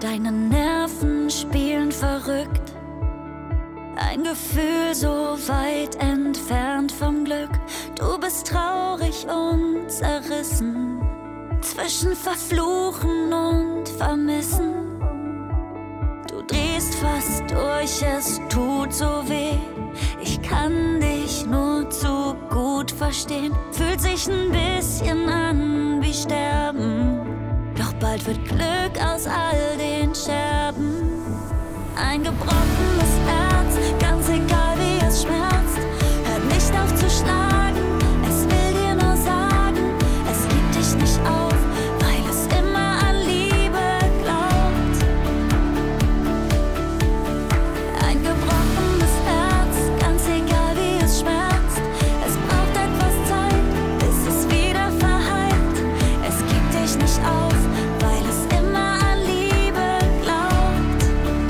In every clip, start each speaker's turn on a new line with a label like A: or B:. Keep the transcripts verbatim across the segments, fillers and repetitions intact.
A: Deine Nerven spielen verrückt. Ein Gefühl so weit entfernt vom Glück. Du bist traurig und zerrissen, zwischen Verfluchen und Vermissen. Du drehst fast durch, es tut so weh. Ich kann dich nur zu gut verstehen. Fühlt sich ein bisschen an wie Sterben. Doch bald wird Glück aus all den Scherben. Ein gebrochenes Herz, ganz egal wie es schmerzt, hört nicht auf zu schlagen. Es will dir nur sagen, es gibt dich nicht auf, weil es immer an Liebe glaubt. Ein gebrochenes Herz, ganz egal wie es schmerzt, es braucht etwas Zeit, bis es wieder verheilt. Es gibt dich nicht auf, weil es immer an Liebe glaubt.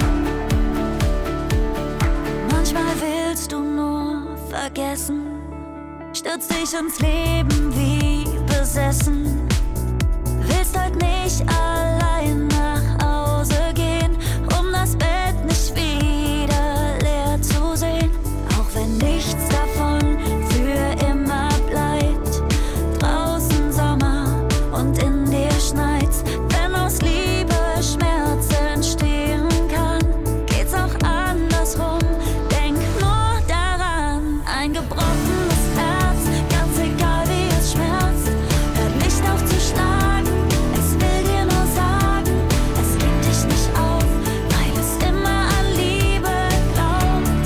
A: Manchmal willst du nur vergessen, stürzt dich ins Leben wie besessen. Willst heute nicht allein nach Hause gehen, um das Bett nicht wieder leer zu sehen. Auch wenn nichts davon für immer bleibt. Draußen Sommer und in dir schneit's. Wenn aus Liebe Schmerz entstehen kann, geht's auch andersrum. Denk nur daran, ein gebrochenes Herz, ganz egal wie es schmerzt, hört nicht auf zu schlagen. Es will dir nur sagen, es gibt dich nicht auf, weil es immer an Liebe glaubt.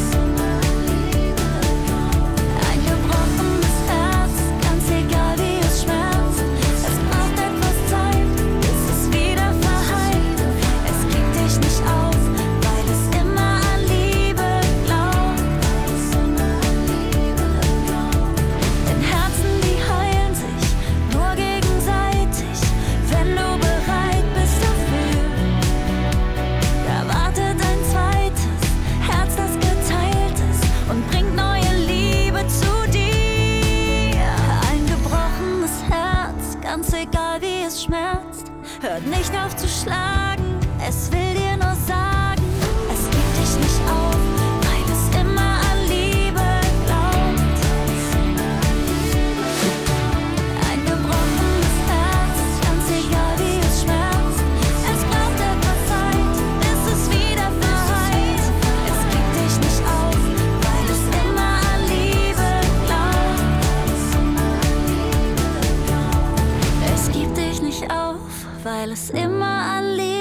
A: Ein gebrochenes Herz, ganz egal wie es schmerzt, es braucht etwas Zeit, bis es wieder verheilt. Es gibt dich nicht auf, weil es immer an Liebe glaubt. Denn Herzen, die heilen sich nur gegenseitig, wenn du bereit bist dafür. Da wartet ein zweites Herz, das geteilt ist und bringt neue Liebe zu dir. Ein gebrochenes Herz, ganz egal wie es schmerzt, hört nicht auf zu schlagen. Es will dir nur sagen, es gibt dich nicht auf, weil es immer an Liebe glaubt. Ein gebrochenes Herz, ganz egal wie es schmerzt, es braucht etwas Zeit, bis es wieder verheilt. Es gibt dich nicht auf, weil es immer an Liebe glaubt. Es gibt dich nicht auf, weil es immer an Liebe